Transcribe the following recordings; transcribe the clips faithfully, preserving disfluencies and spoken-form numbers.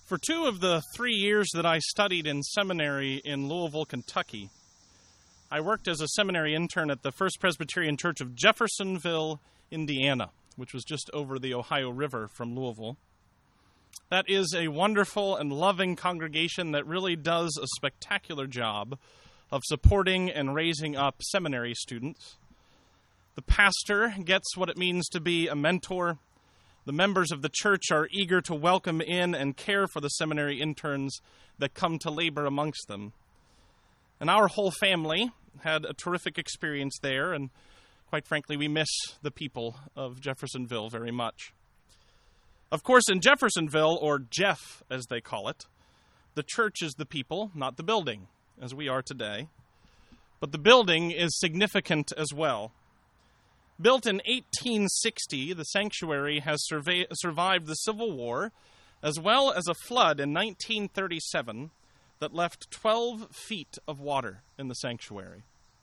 For two of the three years that I studied in seminary in Louisville, Kentucky, I worked as a seminary intern at the First Presbyterian Church of Jeffersonville, Indiana, which was just over the Ohio River from Louisville. That is a wonderful and loving congregation that really does a spectacular job of supporting and raising up seminary students. The pastor gets what it means to be a mentor. The members of the church are eager to welcome in and care for the seminary interns that come to labor amongst them. And our whole family had a terrific experience there, and quite frankly, we miss the people of Jeffersonville very much. Of course, in Jeffersonville, or Jeff as they call it, the church is the people, not the building, as we are today. But the building is significant as well. Built in eighteen sixty, the sanctuary has survey- survived the Civil War, as well as a flood in nineteen thirty-seven that left twelve feet of water in the sanctuary.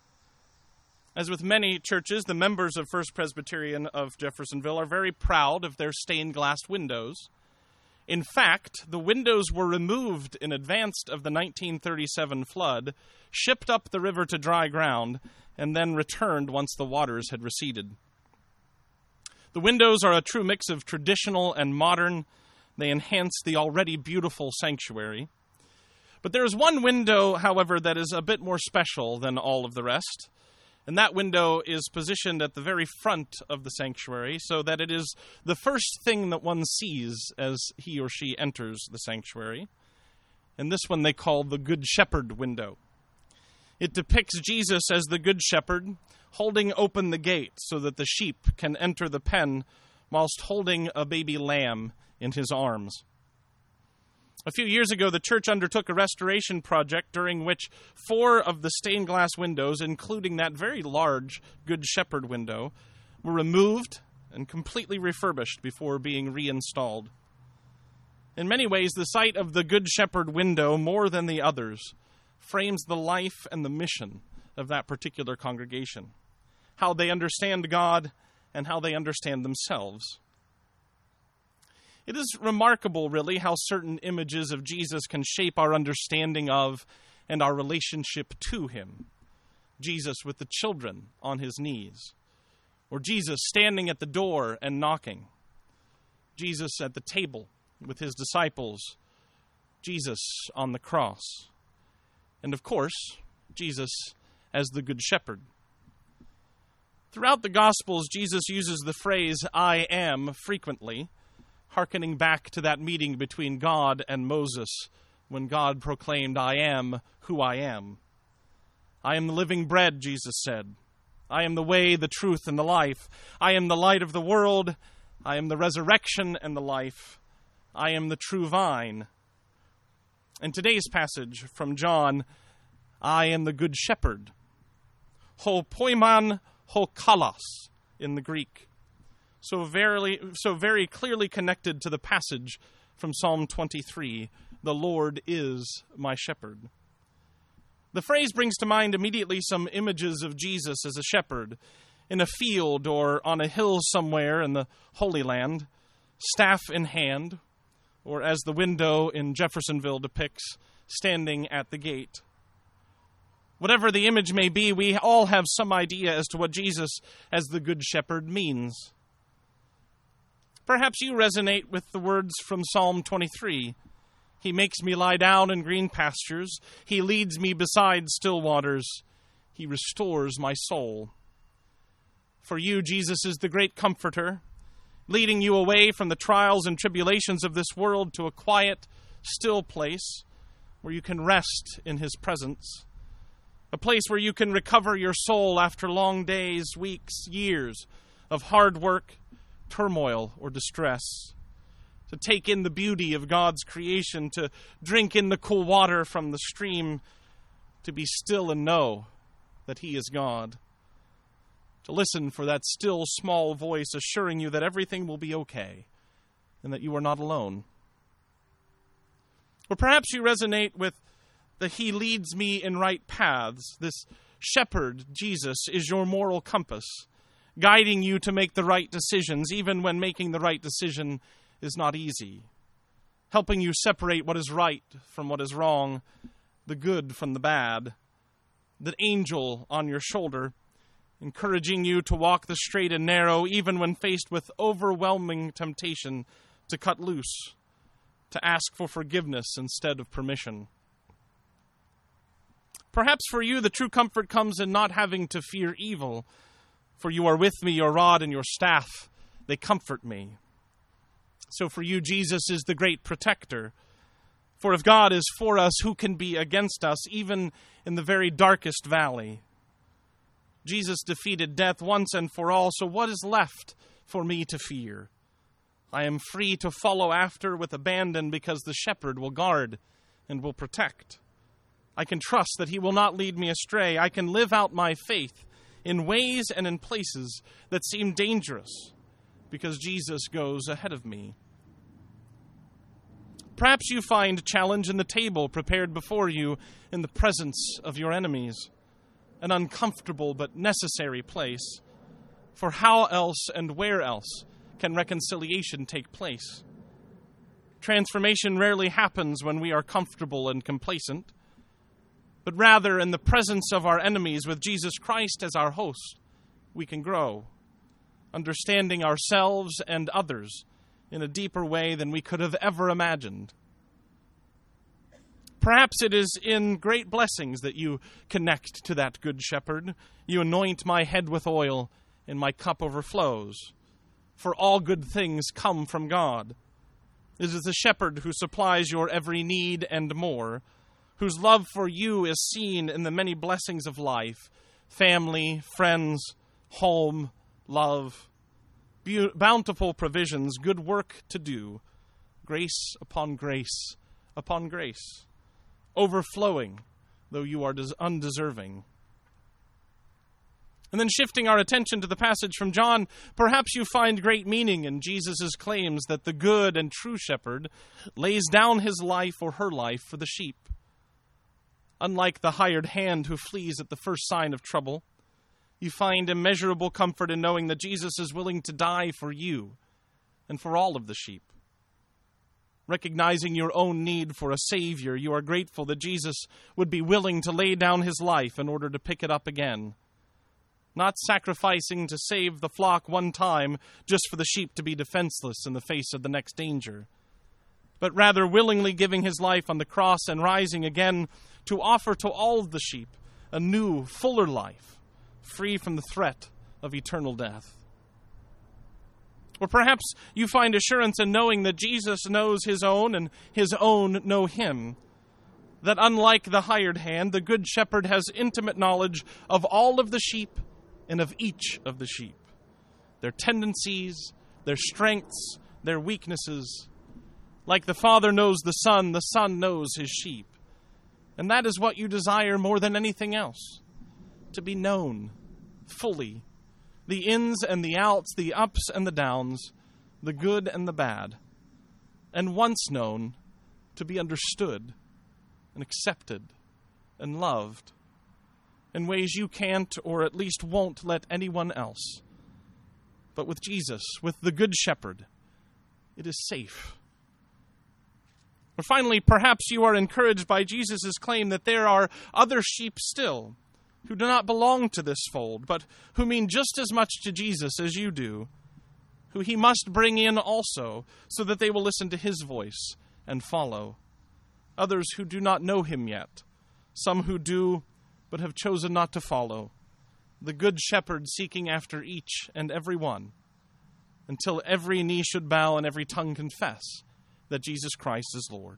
As with many churches, the members of First Presbyterian of Jeffersonville are very proud of their stained glass windows. In fact, the windows were removed in advance of the nineteen thirty-seven flood, shipped up the river to dry ground, and then returned once the waters had receded. The windows are a true mix of traditional and modern. They enhance the already beautiful sanctuary. But there is one window, however, that is a bit more special than all of the rest. And that window is positioned at the very front of the sanctuary so that it is the first thing that one sees as he or she enters the sanctuary. And this one they call the Good Shepherd window. It depicts Jesus as the Good Shepherd, holding open the gate so that the sheep can enter the pen whilst holding a baby lamb in his arms. A few years ago, the church undertook a restoration project during which four of the stained glass windows, including that very large Good Shepherd window, were removed and completely refurbished before being reinstalled. In many ways, the sight of the Good Shepherd window, more than the others, frames the life and the mission of that particular congregation, how they understand God and how they understand themselves. It is remarkable, really, how certain images of Jesus can shape our understanding of and our relationship to him. Jesus with the children on his knees, or Jesus standing at the door and knocking, Jesus at the table with his disciples, Jesus on the cross, and of course, Jesus as the Good Shepherd. Throughout the Gospels, Jesus uses the phrase, "I am," frequently, hearkening back to that meeting between God and Moses when God proclaimed, "I am who I am." I am the living bread, Jesus said. I am the way, the truth, and the life. I am the light of the world. I am the resurrection and the life. I am the true vine. In today's passage from John, I am the Good Shepherd. Ho poiman, ho kalos in the Greek. So very, so very clearly connected to the passage from Psalm twenty-three, "The Lord is my shepherd." The phrase brings to mind immediately some images of Jesus as a shepherd in a field or on a hill somewhere in the Holy Land, staff in hand, or as the window in Jeffersonville depicts, standing at the gate. Whatever the image may be, we all have some idea as to what Jesus as the Good Shepherd means. Perhaps you resonate with the words from Psalm twenty-three. He makes me lie down in green pastures. He leads me beside still waters. He restores my soul. For you, Jesus is the great comforter, leading you away from the trials and tribulations of this world to a quiet, still place where you can rest in his presence, a place where you can recover your soul after long days, weeks, years of hard work, turmoil, or distress, to take in the beauty of God's creation, to drink in the cool water from the stream, to be still and know that he is God, to listen for that still small voice assuring you that everything will be okay and that you are not alone. Or perhaps you resonate with the "He leads me in right paths." This shepherd, Jesus, is your moral compass, guiding you to make the right decisions, even when making the right decision is not easy, helping you separate what is right from what is wrong, the good from the bad. That angel on your shoulder, encouraging you to walk the straight and narrow, even when faced with overwhelming temptation to cut loose, to ask for forgiveness instead of permission. Perhaps for you, the true comfort comes in not having to fear evil, for you are with me, your rod and your staff, they comfort me. So for you, Jesus is the great protector. For if God is for us, who can be against us, even in the very darkest valley? Jesus defeated death once and for all, so what is left for me to fear? I am free to follow after with abandon because the shepherd will guard and will protect. I can trust that he will not lead me astray. I can live out my faith in ways and in places that seem dangerous because Jesus goes ahead of me. Perhaps you find challenge in the table prepared before you in the presence of your enemies, an uncomfortable but necessary place. For how else and where else can reconciliation take place? Transformation rarely happens when we are comfortable and complacent, but rather in the presence of our enemies with Jesus Christ as our host, we can grow, understanding ourselves and others in a deeper way than we could have ever imagined. Perhaps it is in great blessings that you connect to that good shepherd. You anoint my head with oil, and my cup overflows. For all good things come from God. It is the shepherd who supplies your every need and more, whose love for you is seen in the many blessings of life, family, friends, home, love, be- bountiful provisions, good work to do, grace upon grace upon grace, overflowing, though you are des- undeserving. And then shifting our attention to the passage from John, perhaps you find great meaning in Jesus' claims that the good and true shepherd lays down his life or her life for the sheep. Unlike the hired hand who flees at the first sign of trouble, you find immeasurable comfort in knowing that Jesus is willing to die for you and for all of the sheep. Recognizing your own need for a Savior, you are grateful that Jesus would be willing to lay down his life in order to pick it up again. Not sacrificing to save the flock one time just for the sheep to be defenseless in the face of the next danger, but rather willingly giving his life on the cross and rising again to offer to all of the sheep a new, fuller life, free from the threat of eternal death. Or perhaps you find assurance in knowing that Jesus knows his own and his own know him. That unlike the hired hand, the good shepherd has intimate knowledge of all of the sheep and of each of the sheep, their tendencies, their strengths, their weaknesses. Like the Father knows the Son, the Son knows his sheep. And that is what you desire more than anything else, to be known fully. The ins and the outs, the ups and the downs, the good and the bad. And once known, to be understood and accepted and loved in ways you can't or at least won't let anyone else. But with Jesus, with the Good Shepherd, it is safe. Or finally, perhaps you are encouraged by Jesus' claim that there are other sheep still who do not belong to this fold, but who mean just as much to Jesus as you do, who he must bring in also so that they will listen to his voice and follow. Others who do not know him yet, some who do but have chosen not to follow, the Good Shepherd seeking after each and every one, until every knee should bow and every tongue confess that Jesus Christ is Lord.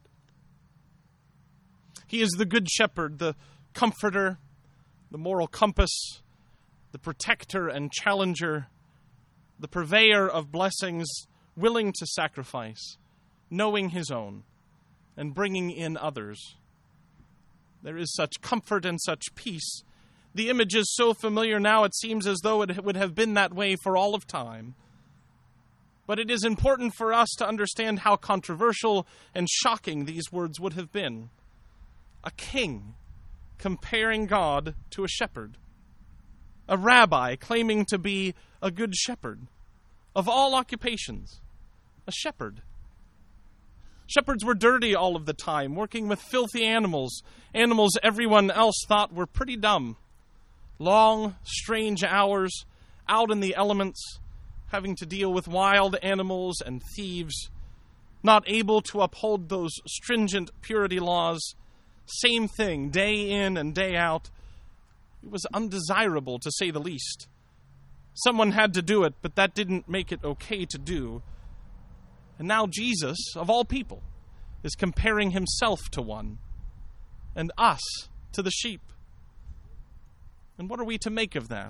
He is the Good Shepherd, the comforter, the moral compass, the protector and challenger, the purveyor of blessings, willing to sacrifice, knowing his own, and bringing in others. There is such comfort and such peace. The image is so familiar now it seems as though it would have been that way for all of time. But it is important for us to understand how controversial and shocking these words would have been. A king comparing God to a shepherd. A rabbi claiming to be a good shepherd. Of all occupations, a shepherd. Shepherds were dirty all of the time, working with filthy animals, animals everyone else thought were pretty dumb. Long, strange hours out in the elements, having to deal with wild animals and thieves, not able to uphold those stringent purity laws. Same thing, day in and day out. It was undesirable, to say the least. Someone had to do it, but that didn't make it okay to do. And now Jesus, of all people, is comparing himself to one, and us to the sheep. And what are we to make of that?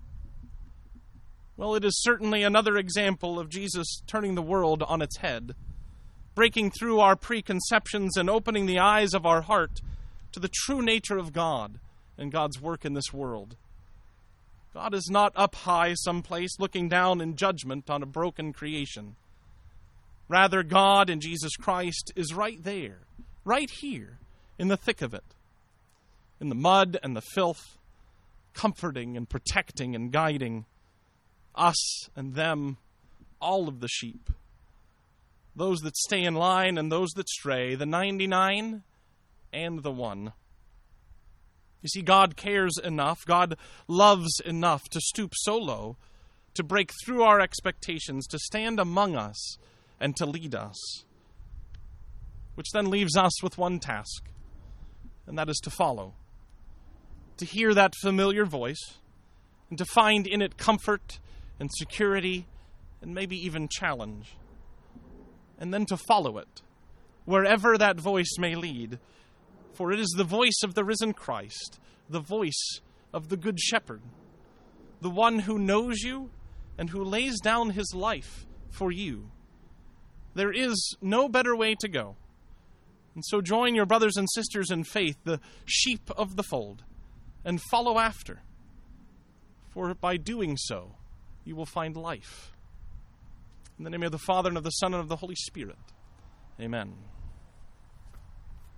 Well, it is certainly another example of Jesus turning the world on its head, breaking through our preconceptions and opening the eyes of our heart to the true nature of God and God's work in this world. God is not up high someplace looking down in judgment on a broken creation. Rather, God in Jesus Christ is right there, right here, in the thick of it, in the mud and the filth, comforting and protecting and guiding us and them, all of the sheep, those that stay in line and those that stray, the ninety-nine and the one. You see, God cares enough, God loves enough to stoop so low, to break through our expectations, to stand among us and to lead us. Which then leaves us with one task, and that is to follow. To hear that familiar voice, and to find in it comfort and security, and maybe even challenge. And then to follow it, wherever that voice may lead. For it is the voice of the risen Christ, the voice of the Good Shepherd, the one who knows you and who lays down his life for you. There is no better way to go. And so join your brothers and sisters in faith, the sheep of the fold, and follow after. For by doing so, you will find life. In the name of the Father, and of the Son, and of the Holy Spirit. Amen.